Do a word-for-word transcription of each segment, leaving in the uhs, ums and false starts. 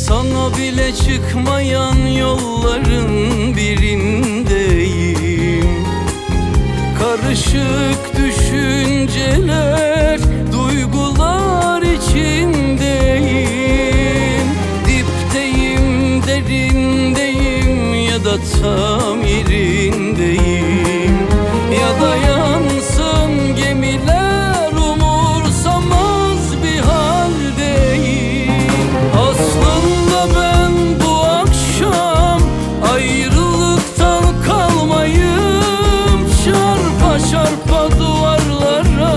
Sana bile çıkmayan yolların birindeyim. Karışık düşünceler, duygular içindeyim. Dipteyim, derindeyim ya da tam yerindeyim. Ya da yansın gemiler, umursamaz bir haldeyim. Aslında ben bu akşam ayrılıktan kalmayım. Çarpa çarpa duvarlara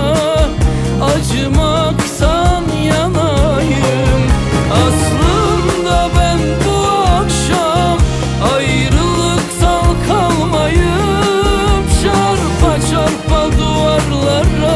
acımaktan yanayım. Aslında ben bu akşam ayrılıktan kalmayım. Çarpa çarpa duvarlara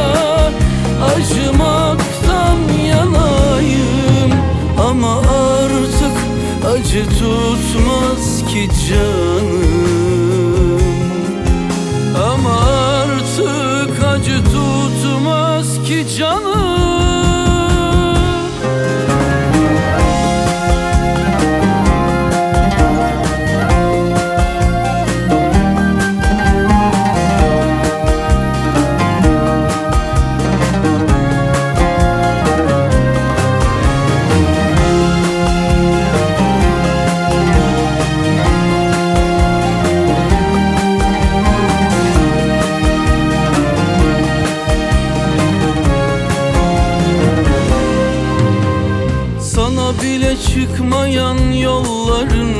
acımaktan yanayım. Ama artık acı tutmaz ki canım. Ama artık acı tutmaz ki canım. Sana bile çıkmayan yolların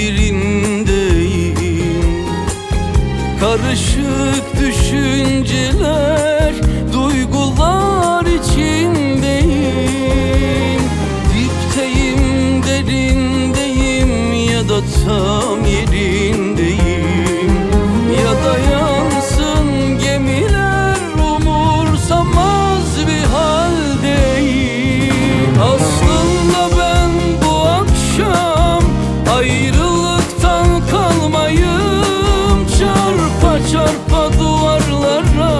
birindeyim. Karışık düşünceler, duygular içindeyim. Dipteyim, derindeyim ya da tam yerindeyim. Ya da yansın gemiler, umursamaz bir haldeyim. Aslında ben bu akşam ayrılıktan kalmayım. Çarpa çarpa duvarlara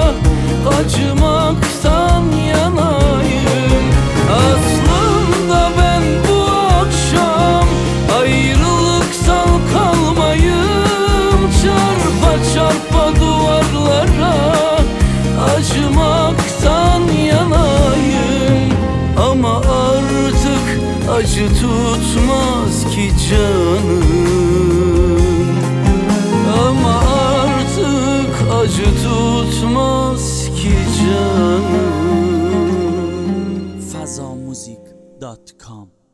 acımaktan yanayım. Aslında ben bu akşam ayrılıktan kalmayım. Çarpa çarpa duvarlara acımaktan yanayım. Ama artık acı tutmaz ki canım. Ama artık acı tutmaz ki canım. faza muzik nokta com